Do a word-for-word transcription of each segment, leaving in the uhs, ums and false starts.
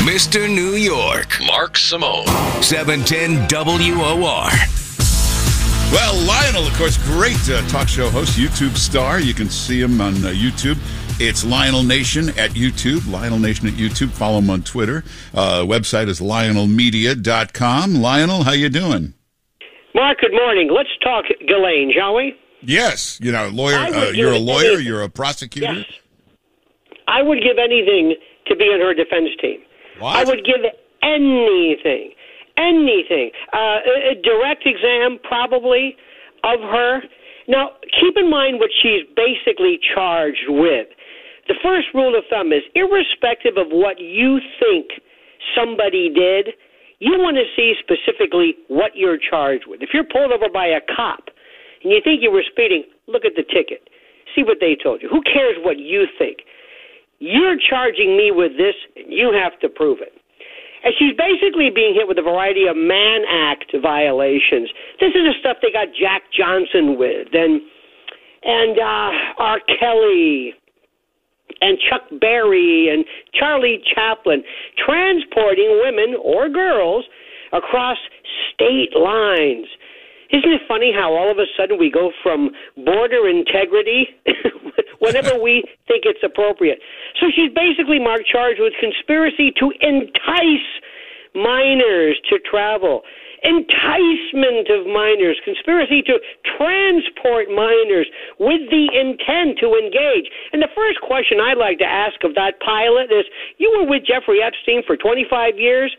Mister New York, Mark Simone, seven ten W O R. Well, Lionel, of course, great uh, talk show host, YouTube star. You can see him on uh, YouTube. It's Lionel Nation at YouTube. Lionel Nation at YouTube. Follow him on Twitter. Uh, website is lionel media dot com. Lionel, how you doing? Mark, good morning. Let's talk Ghislaine, shall we? Yes. You know, lawyer. Uh, give you're a lawyer. anything. You're a prosecutor. Yes. I would give anything to be on her defense team. What? I would give anything, anything. Uh, a, a direct exam, probably, of her. Now, keep in mind what she's basically charged with. The first rule of thumb is, irrespective of what you think somebody did, you want to see specifically what you're charged with. If you're pulled over by a cop and you think you were speeding, look at the ticket. See what they told you. Who cares what you think? You're charging me with this, and you have to prove it. And she's basically being hit with a variety of Mann Act violations. This is the stuff they got Jack Johnson with, and and uh, R. Kelly, and Chuck Berry, and Charlie Chaplin, transporting women or girls across state lines. Isn't it funny how all of a sudden we go from border integrity whenever we think it's appropriate? So she's basically, Mark, charged with conspiracy to entice minors to travel, enticement of minors, conspiracy to transport minors with the intent to engage. And the first question I'd like to ask of that pilot is, you were with Jeffrey Epstein for twenty-five years.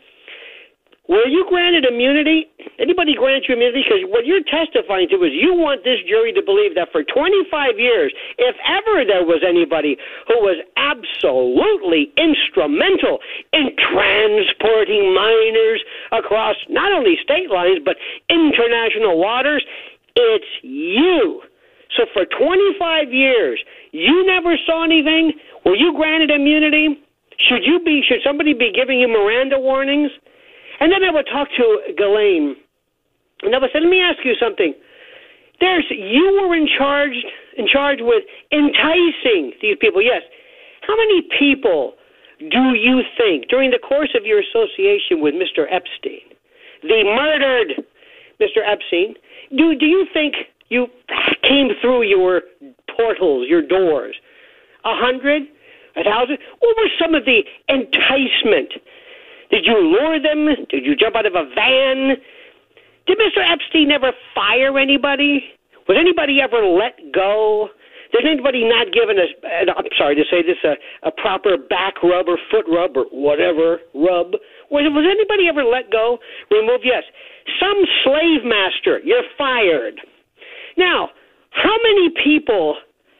Were you granted immunity? Anybody grant you immunity? Because what you're testifying to is you want this jury to believe that for twenty-five years, if ever there was anybody who was absolutely instrumental in transporting minors across not only state lines, but international waters, it's you. So for twenty-five years, you never saw anything? Were you granted immunity? Should you be? Should somebody be giving you Miranda warnings? And then I would talk to Ghislaine, and I would say, let me ask you something. There's, you were in charge, in charge with enticing these people, yes. How many people do you think, during the course of your association with Mister Epstein, the murdered Mister Epstein, do, do you think you came through your portals, your doors? A hundred? A thousand? What were some of the enticement? Did you lure them? Did you jump out of a van? Did Mister Epstein ever fire anybody? Was anybody ever let go? Did anybody not given a, I'm sorry to say this, a, a proper back rub or foot rub or whatever rub? Was, was anybody ever let go? Removed? Yes. Some slave master, you're fired. Now, how many people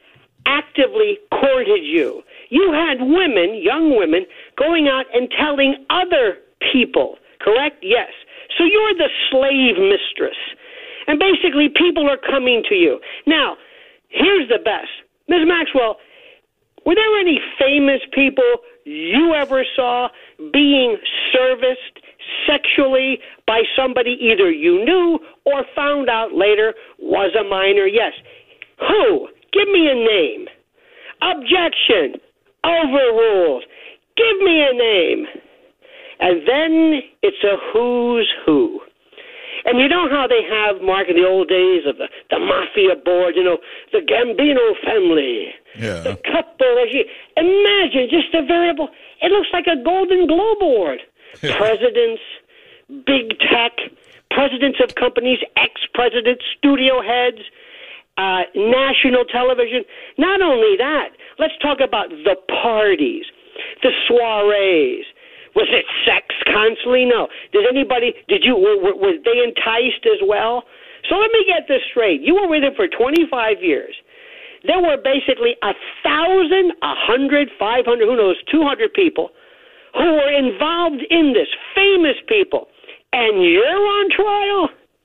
actively courted you? You had women, young women, going out and telling other people, correct? Yes. So you're the slave mistress. And basically people are coming to you. Now, here's the best. Miz Maxwell, were there any famous people you ever saw being serviced sexually by somebody either you knew or found out later was a minor? Yes. Who? Give me a name. Objection. Overruled. Give me a name. And then it's a who's who. And you know how they have, Mark, in the old days of the, the mafia board, you know, the Gambino family, yeah. the couple. Imagine just a variable. It looks like a Golden Globe Award. Presidents, big tech, presidents of companies, ex-presidents, studio heads, uh, national television. Not only that, let's talk about the parties, the soirees. Was it sex constantly? No. Did anybody, did you, were, were, were they enticed as well? So let me get this straight. You were with him for twenty-five years. There were basically a thousand, a hundred, five hundred, who knows, two hundred people who were involved in this, famous people. And you're on trial?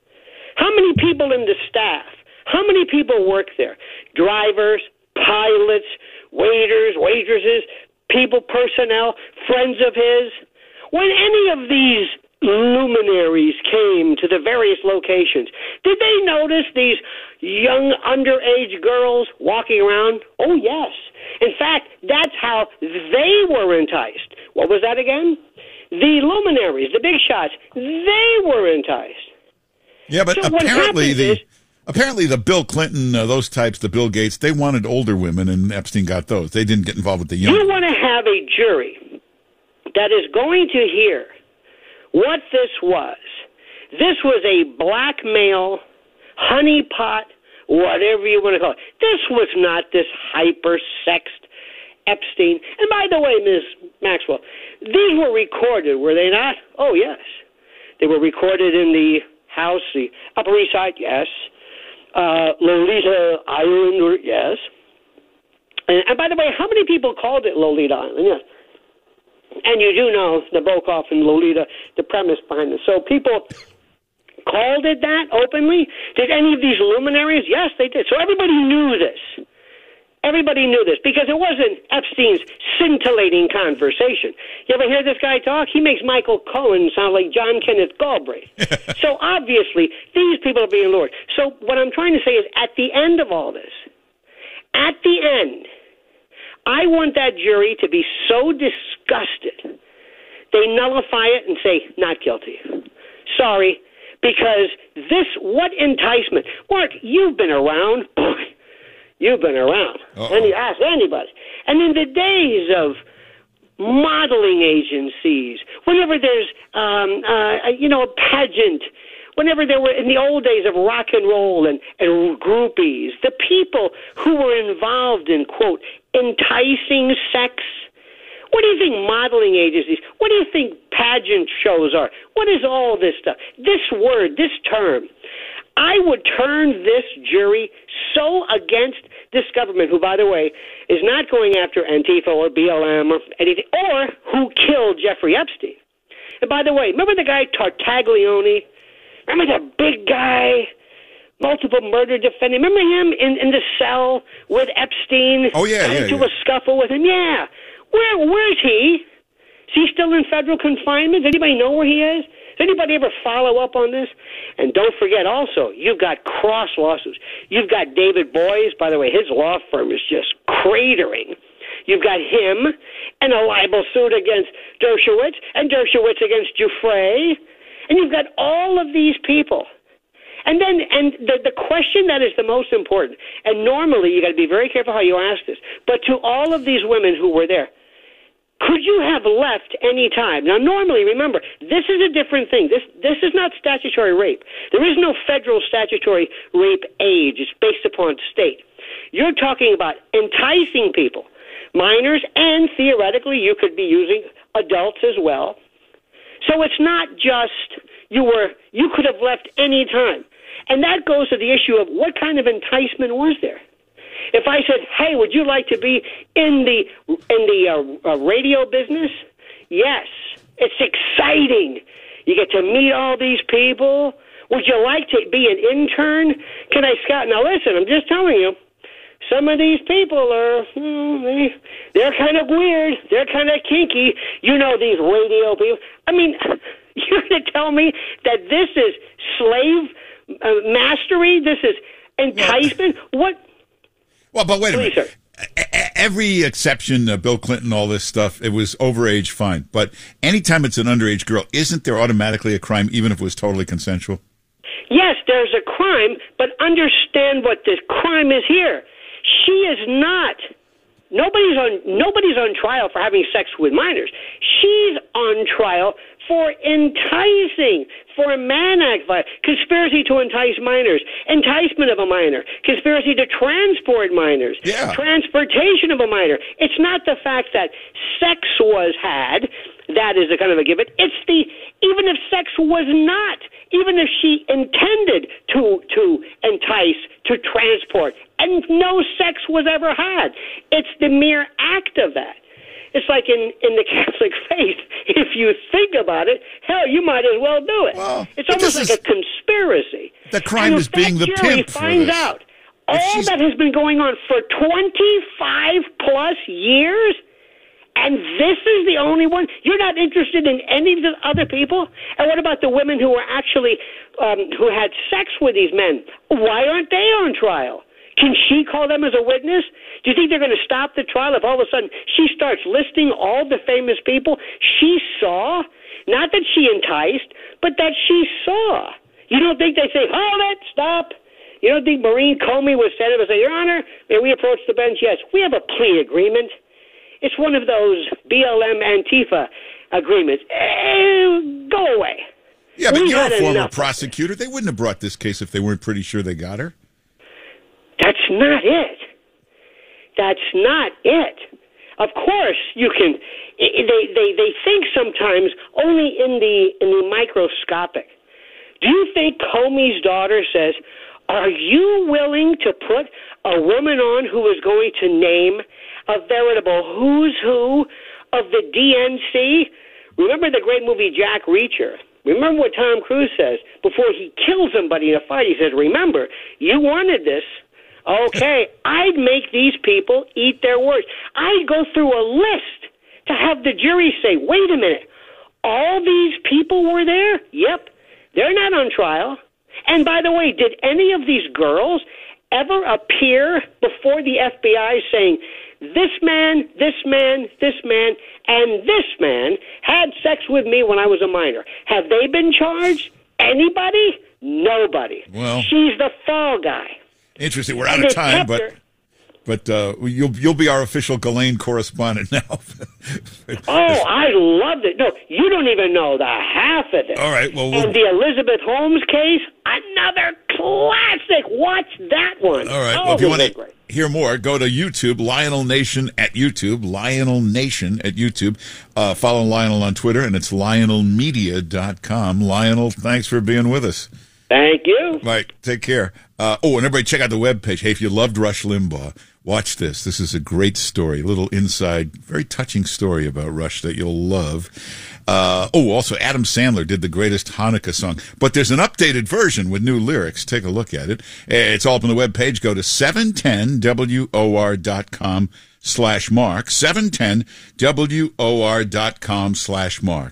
How many people in the staff? How many people work there? Drivers, pilots, waiters, waitresses, people, personnel, friends of his. When any of these luminaries came to the various locations, did they notice these young underage girls walking around? Oh, yes. In fact, that's how they were enticed. What was that again? the luminaries, the big shots, they were enticed. Yeah, but So what apparently happens the is- apparently the Bill Clinton, uh, those types, the Bill Gates, they wanted older women, and Epstein got those. They didn't get involved with the young. You want to have a jury that is going to hear what this was. This was a blackmail, honeypot, whatever you want to call it. This was not this hyper-sexed Epstein. And by the way, Miz Maxwell, these were recorded, were they not? Oh, yes. They were recorded in the house, the Upper East Side, yes. Uh, Lolita Island, or, yes. And, and by the way, how many people called it Lolita Island? Yes. And you do know Nabokov and Lolita, the premise behind this. So people called it that openly. Did any of these luminaries? Yes, they did. So everybody knew this. Everybody knew this because it wasn't Epstein's scintillating conversation. You ever hear this guy talk? He makes Michael Cohen sound like John Kenneth Galbraith. So obviously, these people are being lured. So what I'm trying to say is at the end of all this, at the end, I want that jury to be so disgusted, they nullify it and say, not guilty. Sorry, because this, what enticement. Mark, you've been around. You've been around. Uh-oh. And you ask anybody. And in the days of modeling agencies, whenever there's, um, uh, you know, a pageant, whenever there were, in the old days of rock and roll and, and groupies, the people who were involved in, quote, enticing sex. What do you think modeling agencies, what do you think pageant shows are? What is all this stuff? This word, this term. I would turn this jury so against this government, who, by the way, is not going after Antifa or B L M or anything, or who killed Jeffrey Epstein. And by the way, remember the guy Tartaglione? Remember that big guy, multiple murder defendant? Remember him in, in the cell with Epstein? Oh, yeah, got yeah, into yeah. a scuffle with him? Yeah. Where Where's he? Is he still in federal confinement? Does anybody know where he is? Does anybody ever follow up on this? And don't forget also, you've got cross lawsuits. You've got David Boies. By the way, his law firm is just cratering. You've got him and a libel suit against Dershowitz and Dershowitz against Giuffre. And you've got all of these people. And then, and the, the question that is the most important, and normally you got to be very careful how you ask this, but to all of these women who were there, could you have left any time? Now, normally, remember, this is a different thing. This this is not statutory rape. There is no federal statutory rape age. It's based upon state. You're talking about enticing people, minors, and theoretically you could be using adults as well. So it's not just you were you could have left any time. And that goes to the issue of what kind of enticement was there? If I said, "Hey, would you like to be in the in the uh, uh, radio business?" Yes, it's exciting. You get to meet all these people. Would you like to be an intern? Can I scout? Now, listen, I'm just telling you. Some of these people are, hmm, they, they're kind of weird. They're kind of kinky. You know these radio people. I mean, you're going to tell me that this is slave uh, mastery? This is enticement? What? Well, but wait a Please, minute. sir. E- Every exception, uh, Bill Clinton, all this stuff, it was overage, fine. But anytime it's an underage girl, isn't there automatically a crime, even if it was totally consensual? Yes, there's a crime, but understand what the crime is here. She is not. Nobody's on. Nobody's on trial for having sex with minors. She's on trial for enticing, for a Mann Act violation, conspiracy to entice minors, enticement of a minor, conspiracy to transport minors, Yeah. transportation of a minor. It's not the fact that sex was had. That is a kind of a given. It's the, even if sex was not, even if she intended to to entice, to transport, and no sex was ever had, it's the mere act of that. It's like in, in the Catholic faith, if you think about it, hell, you might as well do it. Well, it's but almost this like is- a conspiracy. The crime And is if being that the jury pimp for finds this. out If all she's- that has been going on for twenty-five plus years, and this is the only one? You're not interested in any of the other people? And what about the women who were actually, um, who had sex with these men? Why aren't they on trial? Can she call them as a witness? Do you think they're going to stop the trial if all of a sudden she starts listing all the famous people she saw she enticed, but that she saw. You don't think they say, hold it, stop. You don't think Maureen Comey was sent him and say, Your Honor, may we approach the bench? Yes, we have a plea agreement. It's one of those B L M Antifa agreements. Eh, go away. Yeah, but We've you're a had former enough. prosecutor. They wouldn't have brought this case if they weren't pretty sure they got her. That's not it. That's not it. Of course, you can. They they they think sometimes only in the in the microscopic. Do you think Comey's daughter says, "Are you willing to put a woman on who is going to name a veritable who's who of the D N C?" Remember the great movie Jack Reacher? Remember what Tom Cruise says before he kills somebody in a fight? He says, "Remember, you wanted this." Okay, I'd make these people eat their words. I'd go through a list to have the jury say, wait a minute, all these people were there? Yep, they're not on trial. And by the way, did any of these girls ever appear before the F B I saying, this man, this man, this man, and this man had sex with me when I was a minor? Have they been charged? Anybody? Nobody. Well, she's the fall guy. Interesting. We're out of time, but but uh, you'll you'll be our official Ghislaine correspondent now. Oh, I loved it. No, you don't even know the half of it. All right. Well, we'll and the Elizabeth Holmes case, another classic. Watch that one. All right. Oh, Well, if you want was to great. hear more, go to YouTube, Lionel Nation at YouTube, Lionel Nation at YouTube. Uh, follow Lionel on Twitter, and it's lionel media dot com. Lionel, thanks for being with us. Thank you. Right. Take care. Uh, oh, and everybody check out the webpage. Hey, if you loved Rush Limbaugh, watch this. This is a great story, a little inside, very touching story about Rush that you'll love. Uh, oh, also, Adam Sandler did the greatest Hanukkah song. But there's an updated version with new lyrics. Take a look at it. It's all up on the webpage. Go to seven ten W O R dot com slash Mark. seven ten W O R dot com slash Mark.